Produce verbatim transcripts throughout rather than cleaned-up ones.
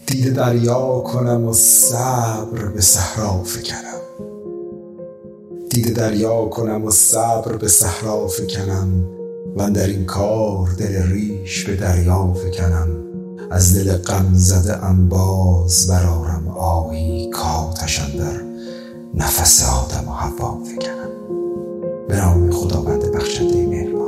دید دریا کنم و صبر به صحرا فکنم دید دریا کنم و صبر به صحرا فکنم و در این کار دل ریش به دریا فکنم از دل غم زده ام باز برارم آهی کآتش اندر نفس آدم و حوا فکنم. به نام خداوند بخشنده مهربان.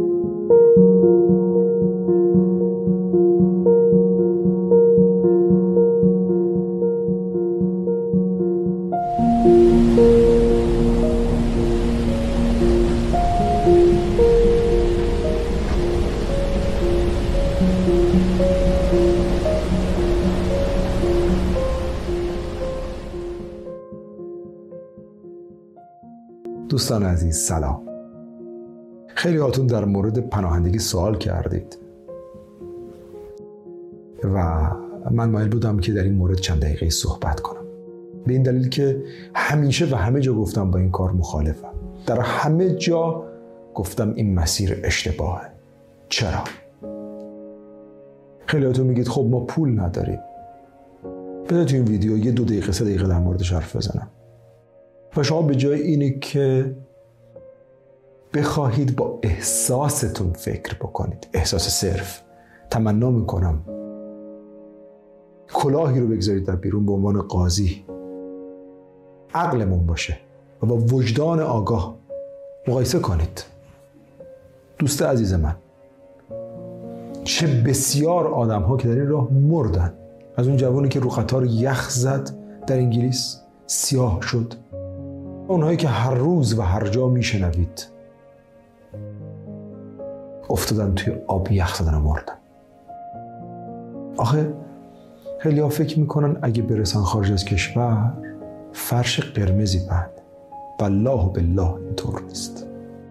دوستان عزیز سلام. خیلی هاتون در مورد پناهندگی سوال کردید و من مایل بودم که در این مورد چند دقیقه صحبت کنم، به این دلیل که همیشه و همه جا گفتم با این کار مخالفم. در همه جا گفتم این مسیر اشتباهه. چرا؟ خیلی هاتون میگید خب ما پول نداریم. بذار تو این ویدیو یه دو دقیقه سه دقیقه در موردش حرف بزنم و شما به جای اینی که بخواهید با احساستون فکر بکنید، احساس صرف، تمنا میکنم کلاهی رو بگذارید در بیرون به عنوان قاضی، عقلمون باشه و با وجدان آگاه مقایسه کنید. دوست عزیز من، چه بسیار آدم ها که در این راه مردن، از اون جوانی که رو قطار یخ زد در انگلیس سیاه شد، اونهایی که هر روز و هر جا میشنوید افتادن توی آب یخ زدن و مردن. آخه خیلی ها فکر میکنن اگه برسن خارج از کشور فرش قرمزی بند. والله بالله اینطور نیست.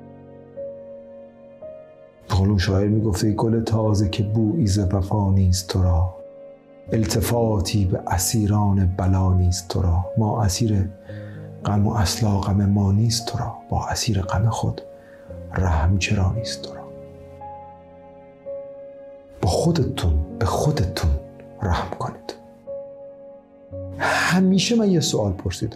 قولون شاعر میگفته گل تازه که بویی ز وفا نیست تو را، التفاتی به اسیران بلا نیست تو را. ما اسیر غم و اصلا غم ما نیست تو را، با اسیر غم خود رحم چرا نیست تو را. با خودتون به خودتون رحم کنید. همیشه من یه سوال پرسیدم،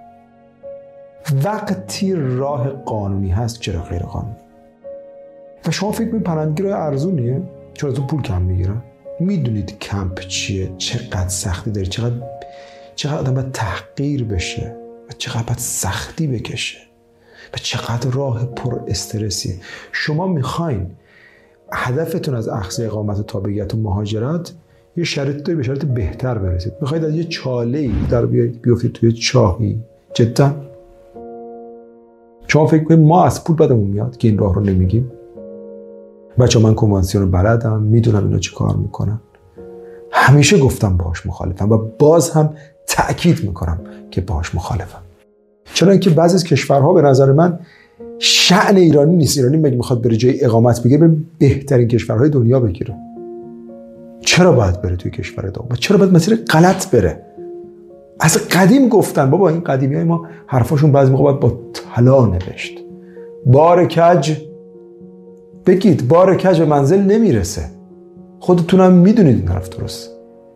وقتی راه قانونی هست چرا غیر قانونی؟ و شما فکر می‌کنید پناهندگی راه ارزونیه چون ازتون پول کم میگیرن؟ میدونید کمپ چیه؟ چقدر سختی داره؟ چقدر چقدر آدم باید تحقیر بشه و چقدر باید سختی بکشه و چقدر راه پر استرسیه. شما میخواین هدفتون از اخذ اقامت و تابعیت و مهاجرت یه شرط داری، به شرط بهتر برسید. میخواید از یه چاله‌ای در بیافتید توی چاهی. جدا شما فکر کنید ما از پول بدمون میاد که این راه رو نمیگیم؟ بچه من کنوانسیون بلدم، میدونم اینا چی کار میکنن. همیشه گفتم باهاش مخالفم و باز هم تأکید میکنم که باهاش مخالفم. چرا اینکه بعضی از کشورها به نظر من شأن ایرانی نیست. ایرانی مگه میخواد بره جای اقامت بگیره بره بهترین کشورهای دنیا بگیره؟ چرا باید بره توی کشور دوم؟ چرا باید مسیر غلط بره؟ از قدیم گفتن بابا این قدیمیای ما حرفاشون بعضی موقع باید با طلا نوشت. بار کج بگید، بار کج به منزل نمیرسه. خودتونم میدونید این حرف درست.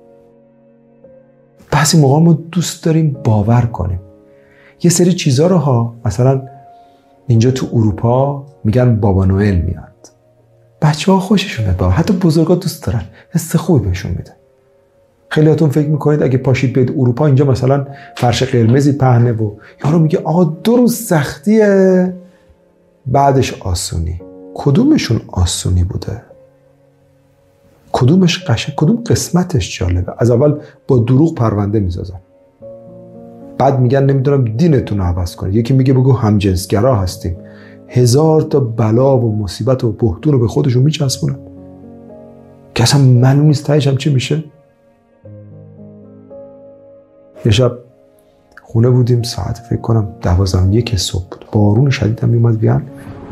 بعضی موقع ما دوست داریم باور کنیم یه سری چیزا رو ها، مثلا اینجا تو اروپا میگن بابا نوئل میاد، بچه ها خوششون میاد، حتی بزرگا دوست دارن، حس خوبی بهشون میده. خیلی هاتون فکر میکنید اگه پاشید بیاد اروپا اینجا مثلا فرش قرمزی پهنه و یارو میگه آقا دو روز سختیه بعدش آسونی. کدومشون آسونی بوده؟ کدومش قشنگ؟ کدوم قسمتش جالبه؟ از اول با دروغ پرونده میسازن، بعد میگن نمیدونم دینتون رو عوض کنید. یکی میگه بگو همجنسگرا هستیم، هزار تا بلا و مصیبت و بحتون رو به خودشون میچسبونن که اصلا معلوم نیست تهش هم چی میشه. یه شب خونه بودیم، ساعت فکر کنم دوازده یک صبح بود، بارون شدید هم میومد بیان.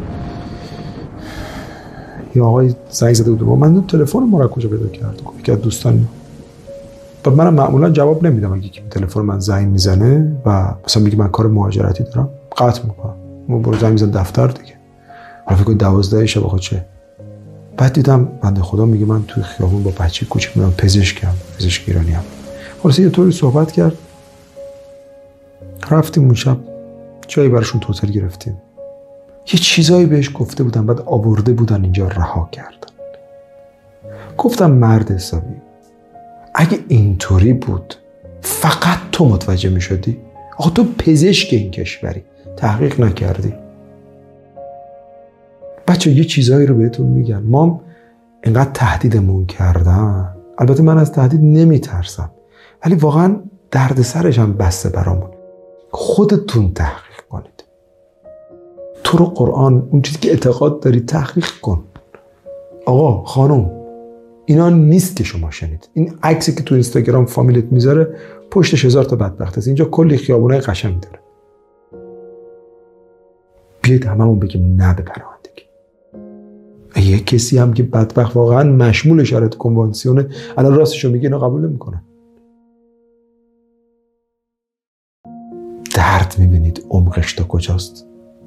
یه آقای زنگ زده بود، من تلفن ما رو کجا پیدا کرد؟ گفت که دوستان. بعد منم معمولا جواب نمیدم اگه کی تلفن من زنگ میزنه و مثلا میگه من کار مهاجرتی دارم، قطع میکنم. ما برو زنگ میزن دفتر دیگه. حالا فکر کنید دوازده شب آقا چه؟ بعد دیدم بنده خدا میگه من توی خیابون با بچه کوچیک میرم، پزشکم، پزشک ایرانی ام. خلاص یه طوری صحبت کرد، رفتیم اون شب جایی براشون هتل گرفتیم، یه چیزایی بهش گفته بودن، بعد آورده بودن اینجا رها کردن. گفتم مرد حسابی، اگه اینطوری بود فقط تو متوجه می شدی؟ آخه تو پزشک این کشوری، تحقیق نکردی؟ بچه یه چیزایی رو بهتون میگم، ما اینقدر تهدیدمون کردن، البته من از تهدید نمی ترسم، ولی واقعا درد سرش هم بسته برامون. خودتون تحقیق کنید، تو رو قرآن اون چیزی که اعتقاد داری تحقیق کن. آقا خانم اینا نیست که شما شنید. این عکسی که تو اینستاگرام فامیلت میذاره پشتش هزار تا بدبخت هست، اینجا کلی خیابونای قشنگ داره. بیایید هممون بگیم نه به پناهندگی. یه کسی هم که بدبخت واقعا مشمول شرایط کنوانسیونه، الان راستشو میگه اینا قبول نمیکنن. درد میبینید عمقش تا کجاست.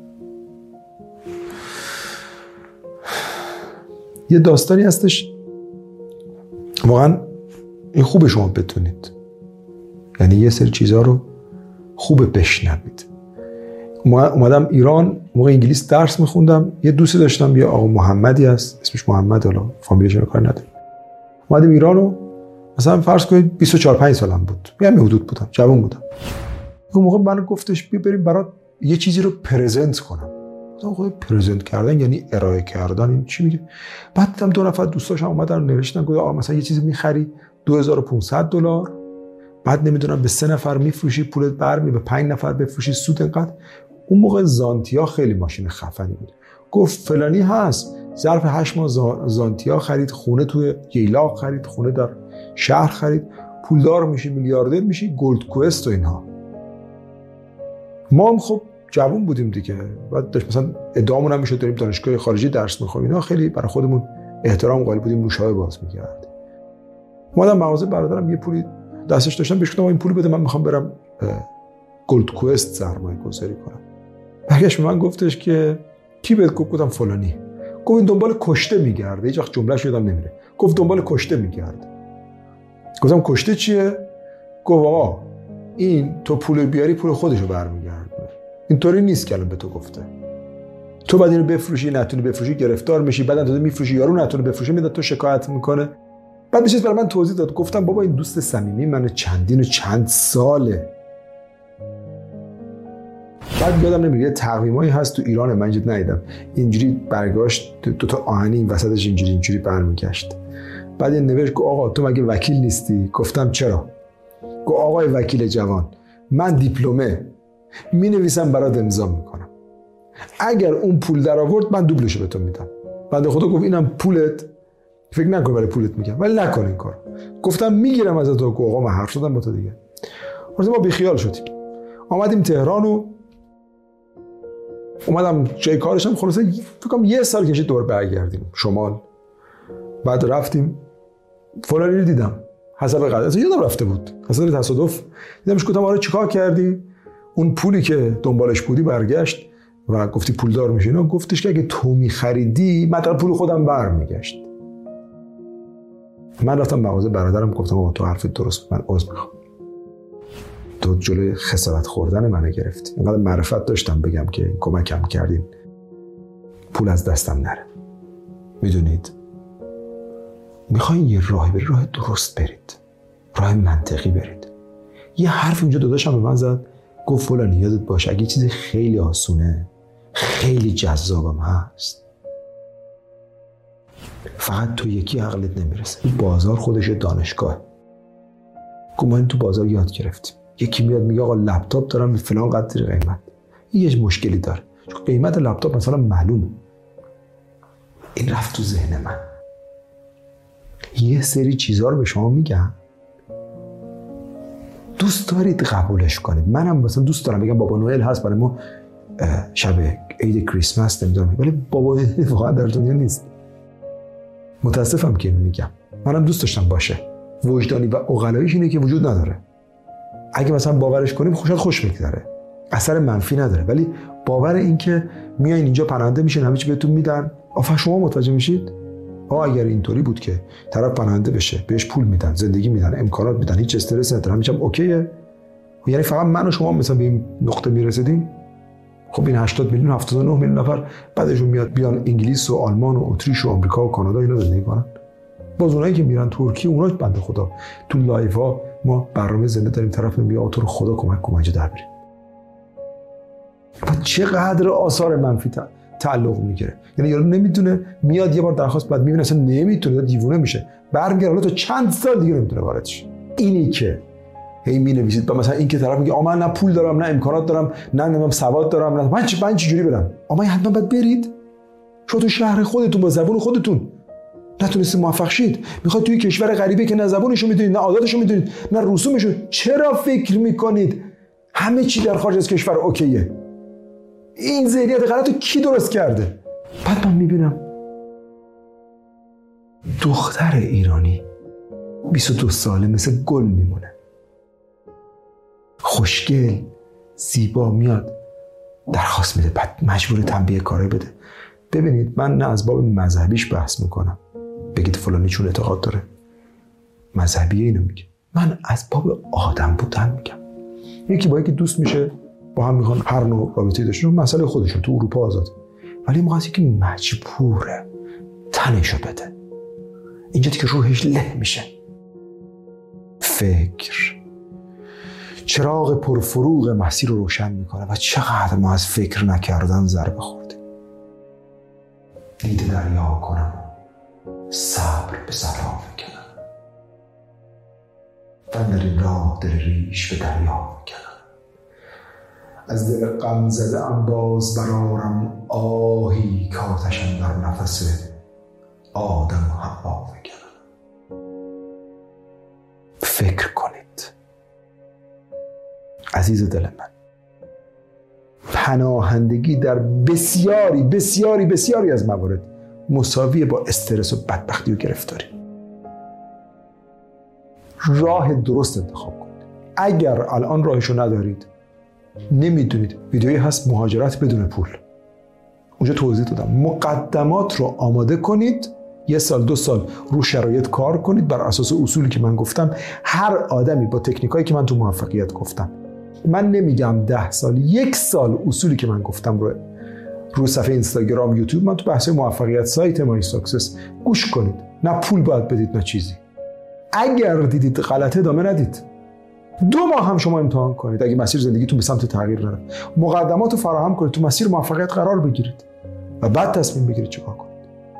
یه داستانی هستش واقعا این خوبه شما بتونید، یعنی یه سری چیزها رو خوبه بشنوید. اومدم ایران، موقع انگلیس درس میخوندم، یه دوستی داشتم، یه آقا محمدی هست، اسمش محمد، حالا فامیلش رو کار نداره. اومدم ایران و مثلا فرض کنید بیست و چهار پنج سالم بود، یعنی حدود بودم، جوان بودم. اون موقع من گفتش بیا بریم برات یه چیزی رو پرزنت کنم. گفتم خود پرزنت کردن یعنی ارائه کردن، این چی میگه؟ بعد دیدم دو نفر دوستاشم اومدن نوشتن گفت آقا مثلا یه چیزی میخری دو هزار و پانصد دلار، بعد نمیدونم به سه نفر میفروشی پولت برمی، به پنج نفر بفروشی سود انقدر. اون موقع زانتیا خیلی ماشین خفنی بود. گفت فلانی هست، ظرف هشت ماه زانتیا خرید، خونه توی ییلاق خرید، خونه در شهر خرید، پولدار میشی، میلیاردر میشی، گلد کوست و اینها. ما هم خب جوون بودیم دیگه، بعد داشت مثلا ادعامون هم میشد داریم دانشگاه خارجی درس میخونیم، اینا خیلی برای خودمون احترام قائل بودیم، نوشابه باز میکرد. اومدم مغازه برادرم یه پولی دستش داشتم، بهش گفتم این پول بده من میخوام برم گلد کوست سرمایه گذاری کنم. برگشت به من گفتش که کی بهت گفت؟ گفتم فلانی. گفت این دنبال کشته میگرده، هیچ وقت جمله‌اش یادم نمیره. گفت دنبال کشته میگرده. گفتم کشته چیه؟ گفت آقا این تو پول بیاری پول خودشو برمیگردونه، اینطوری نیست که الان به تو گفته. تو بعد اینو بفروشی، نتونی بفروشی گرفتار میشی، بعدن تو میفروشی یارو نتونه بفروشه میاد تو شکایت میکنه. بعد نشست برای من توضیح داد. گفتم بابا این دوست صمیمی منه، چندین و چند ساله. بعد یادم نمیاد یه تقویمایی هست تو ایران، من اینجا ندیدم، اینجوری برگاشت دو تا آهنی این وسطش اینجوری اینجوری برمیگشت. بعد این نوشت که آقا تو مگه وکیل نیستی؟ گفتم چرا؟ گفت آقای وکیل جوان من دیپلمه می نویسم برات امضا میکنم، اگر اون پول در آورد من دوبلشو به تو میدم. بعد خدا گفت اینم پولت، فکر نکن برای پولت میگم، ولی نکن این کارو. گفتم میگیرم ازت. تو آقا من حرف شدم با تو دیگه. ما بیخیال شدیم، آمدیم تهران و اومدم جای کارشم. خلاصه فکر کنم یه سال کشید دور برگردیم شمال. بعد رفتیم فلانی رو دیدم حسب قدر، اصلا یادم رفته بود، حسب تصادف دیدمش. گفتم آره چیکار کردی؟ اون پولی که دنبالش بودی برگشت و گفتی پولدار میشی. اینا گفتش که اگه تو میخریدی من تا پول خودم برمیگشت. من رفتم مغازه برادرم گفتم آقا تو حرفت درست، من عذر میخوام، تو جلوی خسارت خوردن منو گرفتی. اینقدر معرفت داشتم بگم که کمکم کردین، پول از دستم نره. میدونید میخواین یه راهی برید، راه درست برید، راه منطقی برید. یه حرف اینجا داداشم به من زد، گفت فلانی یادت باشه اگه چیزی خیلی آسونه، خیلی جذابم هست، فقط تو یکی عقلت نمیرسه. این بازار خودش دانشگاه. گفت ما این تو بازار یاد گرفتیم، یکی میاد میگه آقا لپتاپ دارم فلان قدر قیمت، این یه مشکلی داره چون قیمت لپتاپ مثلا معلومه. این رفت تو ذهن من. یه سری چیزها رو به شما میگم، دوست دارید قبولش کنید. منم مثلا دوست دارم بگم بابا نوئل هست برای ما شب عید کریسمس نمیدونم، ولی بابا واقعا در دنیا نیست. متاسفم که اینو میگم، منم دوست داشتم باشه. وجدانی و عقلاییش اینه که وجود نداره. اگه مثلا باورش کنیم خوشحال خوش میگذره، اثر منفی نداره، ولی باور این که میایین اینجا پرنده میشین همه چی بهتون میدن، آفا شما متوجه میشید ها اگر اینطوری بود که طرف پناهنده بشه، بهش پول میدن، زندگی میدن، امکانات میدن، هیچ استرسی نداره، همیشه اوکیه، یعنی فقط من و شما مثلا به این نقطه میرسیدیم. خب این هشتاد میلیون هفتاد و نه میلیون نفر بعدشون میاد بیان انگلیس و آلمان و اتریش و آمریکا و کانادا اینا زندگی کنن. باز اونایی که میرن ترکیه، اونا بنده خدا تو لایو ها ما برنامه زنده داریم، طرف میگه تو رو خدا کمک کن اینجا در بریم. و چقدر آثار منفی تعلق میگیره. یعنی یارو نمیتونه، میاد یه بار درخواست بعد میبینه اصلا نمیتونه، دیوونه میشه، برمیگره حالا تا چند سال دیگه نمیتونه وارد شه. اینی که هی مینویسید با مثلا این که طرف میگه آ من نه پول دارم، نه امکانات دارم، نه نمیدونم سواد دارم، نه من چه من چجوری برم؟ آما حتما باید برید. شما تو شهر خودتون با زبون خودتون نتونستید موفق شید، میخواد توی کشور غریبه که نه زبونشو میدونید، نه عاداتشو میدونید، نه رسومشو، چرا فکر میکنید همه چی در خارج از کشور اوکیه؟ این ذهنیت غلطو کی درست کرده؟ بعد من میبینم دختر ایرانی بیست و دو ساله مثل گل میمونه، خوشگل، زیبا، میاد درخواست میده، بعد مجبور تنبیه کاری بده. ببینید من نه از باب مذهبیش بحث میکنم، بگید فلانی چون اعتقاد داره مذهبیه اینو میگه، من از باب آدم بودن میگم. یکی با یکی دوست میشه، با هم میخوان هر نوع رابطه‌ای داشته باشن، مسئله خودشون، تو اروپا آزاد، ولی موقعی که مجبوره تنشو بده، اینجا دیگه روحش له میشه. فکر چراغ پرفروغ مسیر رو روشن میکنه و چقدر ما از فکر نکردن ضربه خوردیم. دید دریا کنم، صبر به صحرا میکنم، و در این راه دل ریش به دریا میکنم. از دل غم زده ام باز برارم آهی کاتشم در نفس آدم و حوا میکنم. فکر کنید عزیز دل من، پناهندگی در بسیاری بسیاری بسیاری از موارد مساویه با استرس و بدبختی و گرفتاری. راه درست انتخاب کنید. اگر الان راهشو ندارید، نمیدونید، ویدیویی هست مهاجرت بدون پول، اونجا توضیح دادم. مقدمات رو آماده کنید، یه سال دو سال رو شرایط کار کنید بر اساس اصولی که من گفتم. هر آدمی با تکنیکایی که من تو موفقیت گفتم، من نمیگم ده سال، یک سال اصولی که من گفتم رو رو صفحه اینستاگرام، یوتیوب، من تو بحث موفقیت سایت مای ساکسس گوش کنید. نه پول باید بدید نه چیزی. اگر دیدید غلطه ادامه ندید. دو ماه هم شما امتحان کنید، اگه مسیر زندگیتون به سمت تغییر نره، مقدمات رو فراهم کنید، تو مسیر موفقیت قرار بگیرید و بعد تصمیم بگیرید چیکار کنید.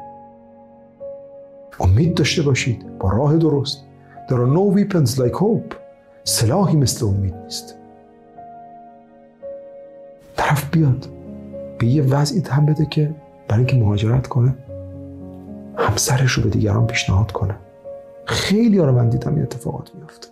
امید داشته باشید با راه درست. There are no weapons like hope. سلاحی مثل امید نیست. طرف بیاد به یه وضعی تن بده که برای اینکه مهاجرت کنه، همسرش رو به دیگران پیشنهاد کنه. خیلی ها رو من دیدم این اتفاقات میفته.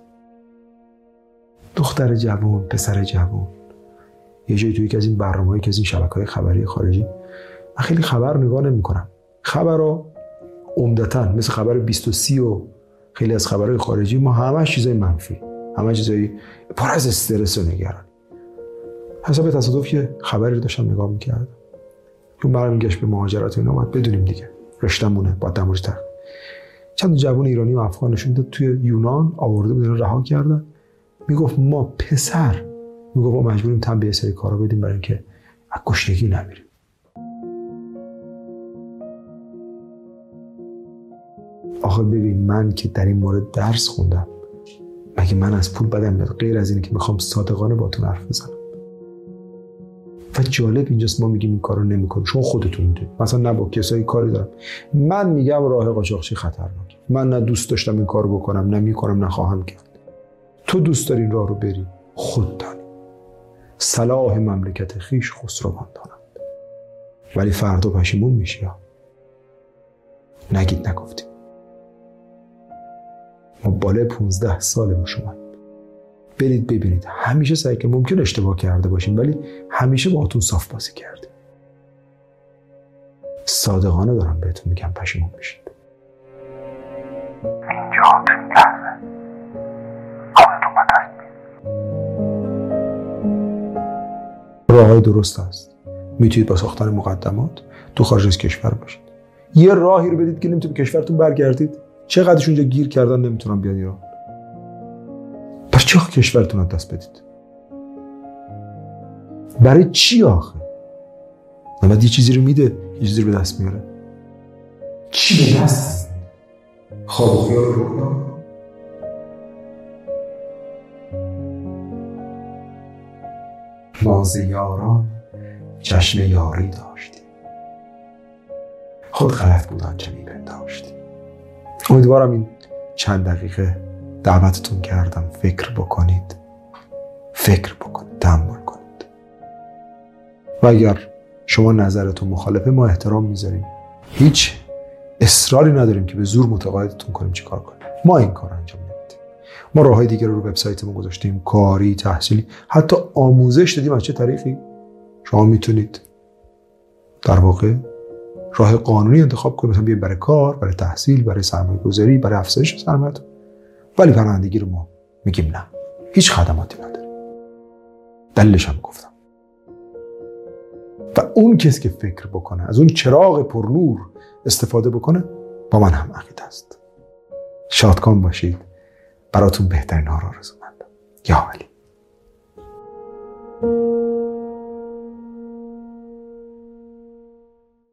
دختر جوان، پسر جوان، یه جایی توی یکی از این برنامه‌ای که از این شبکه‌های خبری خارجی، من خیلی خبر نگاه نمی‌کنم. خبرها عمدتاً مثل خبر بیست و سی و خیلی از خبرهای خارجی، ما همه چیزای منفی، همه چیزای پر از استرس و نگرانی. حساب تصادف که خبری رو داشتم نگاه می‌کردم که برمیگشت به مهاجرت و اینا، باید بدونیم دیگه رشتمونه، باید در موردش تحقیق. چند جوان ایرانی و افغان نشون داد توی یونان آورده بودن، رها کردن. میگفت ما پسر، میگفت ما مجبوریم تن به یه سری کارا بدیم برای اینکه از گشنگی نمیریم. آخه ببین، من که در این مورد درس خوندم، مگه من از پول بدم میاد؟ غیر از اینه که میخوام صادقانه باتون حرف بزنم. و جالب اینجاست ما میگیم این کارو نمیکنیم، شما خودتون میدونید. مثلا نه با کسایی کاری دارم، من میگم راه قاچاقچی خطرناکه، من نه دوست داشتم این کارو بکنم، نه میکنم، نه خواهم کرد. تو دوست داری این راه رو بری، خود دانی. صلاح مملکت خیش خسروان دانند. ولی فردا پشیمون میشی ها. نگید نگفتیم. ما بالای پونزده ساله با شما. برید ببینید، همیشه سعی که ممکن اشتباه کرده باشیم، ولی همیشه باهاتون صاف بازی کردیم. صادقانه دارم بهتون میگم پشیمون میشید. اینجا تو این لحظه خودتون با دست می‌گیرید. راه‌های درست هست. میتونید با ساختن مقدمات تو خارج از کشور باشید. یه راهی رو بدید که نمیتونید به کشورتون برگردید. چقدرش اونجا گیر کردن نمیتونن بیان ایران. پس چه کشورتون رو دست بدید؟ برای چی آخه؟ نمید یه چیزی رو میده، یه چیزی رو به دست میاره. چی به دست؟ خواب و خیال رو رویا؟ ما ز یاران چشم یاری داشتیم، خود غلط بود آنچه می‌پنداشتیم. امیدوارم این چند دقیقه دعوتتون کردم فکر بکنید، فکر بکنید، تأمل کنید. و اگر شما نظرتون مخالفه ما احترام میذاریم، هیچ اصراری نداریم که به زور متقاعدتون کنیم چی کار کنیم. ما این کار انجام نمیدیم. ما راههای دیگر رو رو وبسایتمون گذاشتیم، کاری، تحصیلی، حتی آموزش دادیم. از چه طریقی؟ شما میتونید در واقع راه قانونی انتخاب کنید، مثلا بیاید برای کار، برای تحصیل، برای سرمایه گذاری، برای افزایش سرمایه‌تون. ولی پناهندگی رو ما میگیم نه، هیچ خدماتی نداره. دلیلش هم گفتم. و اون کسی که فکر بکنه، از اون چراغ پرنور استفاده بکنه، با من هم عقیده است. شادکام باشید. براتون بهترین ها رو آرزو مندم. یا علی.